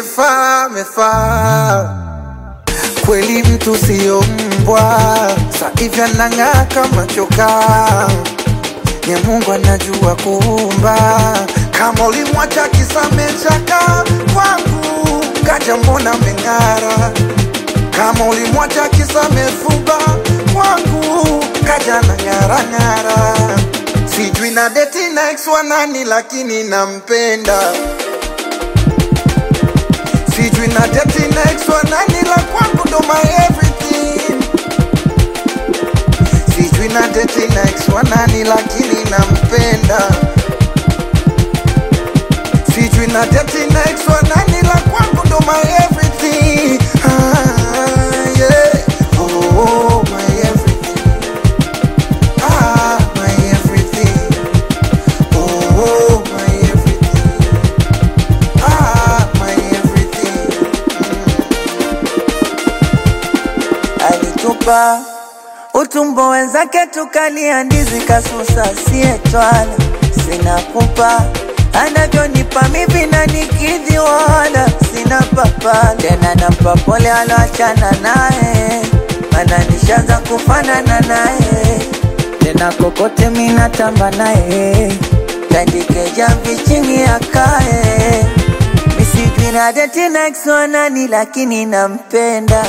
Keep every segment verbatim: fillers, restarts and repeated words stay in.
angefaa mefaa. Kweli mtu sio mbwa, sa hivi anang'aa kama chokaa. Nye Mungu anajua kuumba. Kama ulimwacha kisa mechaka kwangu, kaja mbona meng'ara. Kama ulimwacha kisa mefuba kwangu, kaja na ng'ara ng'ara. Sijui na deti na ex wa nani lakini nampenda. Sijui na deti na ex wa nani la kwangu ndo my everything. Sijui na deti na ex wa nani lakini nampenda. Sijui na deti na ex wa nani la kwangu ndo my everything. Ah, yeah. Oh, my everything. Ah, my everything. Oh, my everything. Ah, my everything. Alitupa utumbo wenzake tukalia ndizi kasusa sietwala. Sina kupa anavyonipa mivi na nikidhi wala sina papa. Tena nampa pole aloachana nae, mana nishaanza kufanana nae. Tena kokote mina tamba nae, tandike jamvi chini akae. Misijui na deti na ex wa nani lakini nampenda.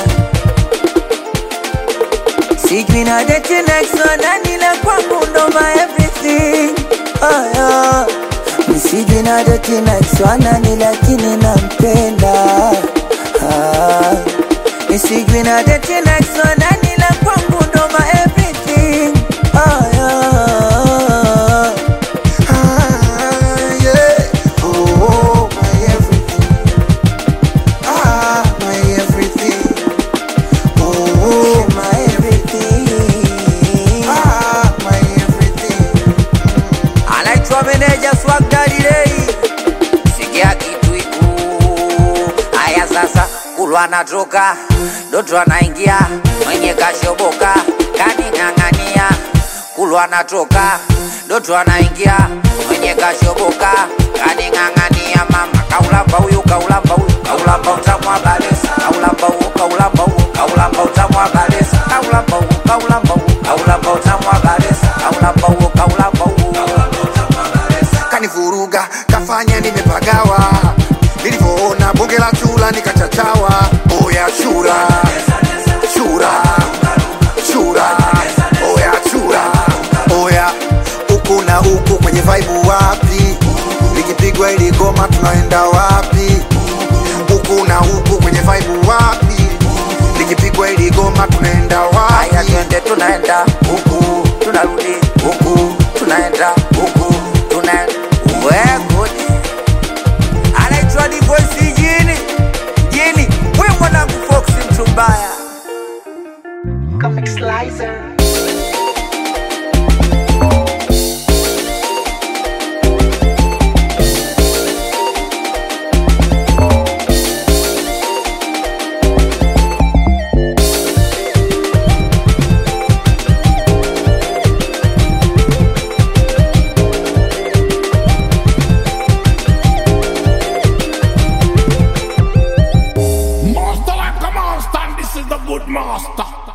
Sijui na deti na ex wa nani la kwangu ndo my everything. Oh yeah. Sijui na deti na ex wa nani lakini nampenda. Ah. Sijui na deti na ex wa nani la kwangu ndo my everything. Oh yeah. Ah, yeah. Oh, my everything. Ah, my everything. Oh, My everything. ah, my everything. Anaitwa meneja Swag Daddy Day. Sikia kitu iku. Aya sasa kulwa natoka, Doto anaingia, mwenye kashoboka, kaning'ang'ania. Kulwa natoka, Doto anaingia, mwenye kashoboka, kaning'ang'ania. Mama kaulamba huyu, kaulamba huyu, kaulamba utamwa balesa. Kaulamba huyu, kaulamba huyu, kaulamba utamwa balesa. Kaulamba huyu, kaulamba huyu, kaulamba utamwa balesa. Kaulamba huyu, kaulamba huyu. Kanivuruga, kafanya nimepagawa. Nilivyoona bonge la chura nikachachawa. Oya chura, chura, chura. Oya chura, oya uku na uku kwenye vibe wapi? Likipigwa ili goma tunaenda wapi? Uku na uku kwenye vibe wapi? Likipigwa ili goma tunaenda wapi? Aya twende tunaenda huku, tunarudi huku, tunaenda huku, tunaenda huku. Anaitwa Divoice jini, jini, we mwanangu Fox mtu mbaya. Comic Slicer. Master like a master, and this is the good master.